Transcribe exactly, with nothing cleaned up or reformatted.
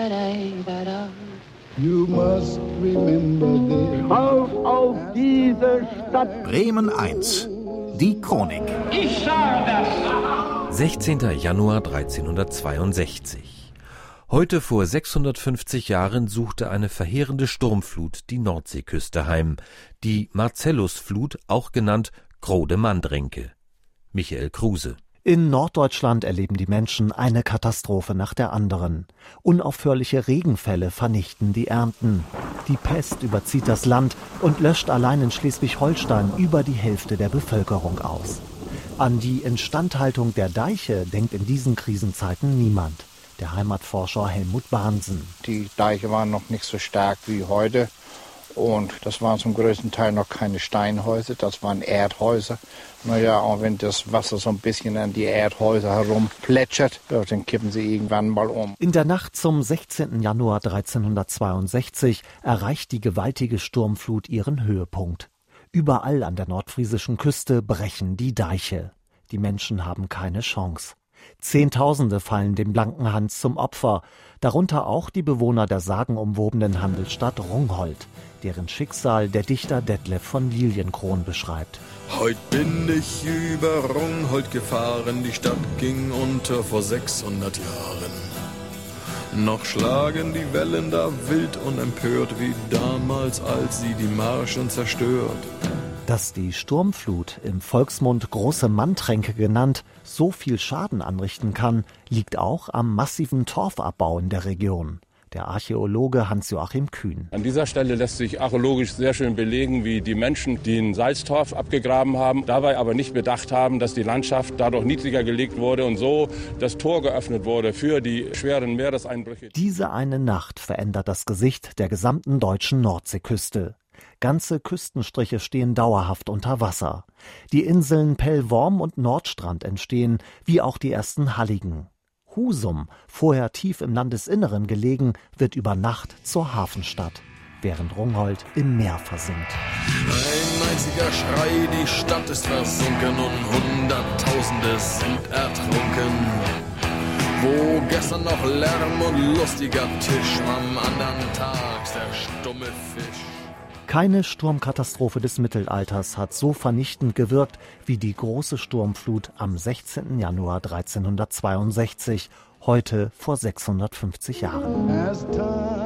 You must remember this. Auf, auf diese Stadt! Bremen eins. Die Chronik. Ich sage das! sechzehnter Januar dreizehnhundertzweiundsechzig. Heute vor sechshundertfünfzig Jahren suchte eine verheerende Sturmflut die Nordseeküste heim. Die Marcellusflut, auch genannt Große-Mandränke. Michael Kruse. In Norddeutschland erleben die Menschen eine Katastrophe nach der anderen. Unaufhörliche Regenfälle vernichten die Ernten. Die Pest überzieht das Land und löscht allein in Schleswig-Holstein über die Hälfte der Bevölkerung aus. An die Instandhaltung der Deiche denkt in diesen Krisenzeiten niemand. Der Heimatforscher Helmut Bahnsen. Die Deiche waren noch nicht so stark wie heute. Und das waren zum größten Teil noch keine Steinhäuser, das waren Erdhäuser. Naja, und wenn das Wasser so ein bisschen an die Erdhäuser herum plätschert, ja, dann kippen sie irgendwann mal um. In der Nacht zum sechzehnten Januar dreizehnhundertzweiundsechzig erreicht die gewaltige Sturmflut ihren Höhepunkt. Überall an der nordfriesischen Küste brechen die Deiche. Die Menschen haben keine Chance. Zehntausende fallen dem blanken Hans zum Opfer, darunter auch die Bewohner der sagenumwobenen Handelsstadt Rungholt, deren Schicksal der Dichter Detlev von Lilienkron beschreibt. Heut bin ich über Rungholt gefahren, die Stadt ging unter vor sechshundert Jahren. Noch schlagen die Wellen da wild und empört, wie damals, als sie die Marschen zerstört. Dass die Sturmflut, im Volksmund Große Mandränke genannt, so viel Schaden anrichten kann, liegt auch am massiven Torfabbau in der Region. Der Archäologe Hans-Joachim Kühn. An dieser Stelle lässt sich archäologisch sehr schön belegen, wie die Menschen den Salztorf abgegraben haben, dabei aber nicht bedacht haben, dass die Landschaft dadurch niedriger gelegt wurde und so das Tor geöffnet wurde für die schweren Meereseinbrüche. Diese eine Nacht verändert das Gesicht der gesamten deutschen Nordseeküste. Ganze Küstenstriche stehen dauerhaft unter Wasser. Die Inseln Pellworm und Nordstrand entstehen, wie auch die ersten Halligen. Husum, vorher tief im Landesinneren gelegen, wird über Nacht zur Hafenstadt, während Rungholt im Meer versinkt. Ein einziger Schrei, die Stadt ist versunken und Hunderttausende sind ertrunken. Wo gestern noch Lärm und lustiger Tisch, am anderen Tag der stumme Fisch. Keine Sturmkatastrophe des Mittelalters hat so vernichtend gewirkt wie die große Sturmflut am sechzehnten Januar dreizehnhundertzweiundsechzig, heute vor sechshundertfünfzig Jahren.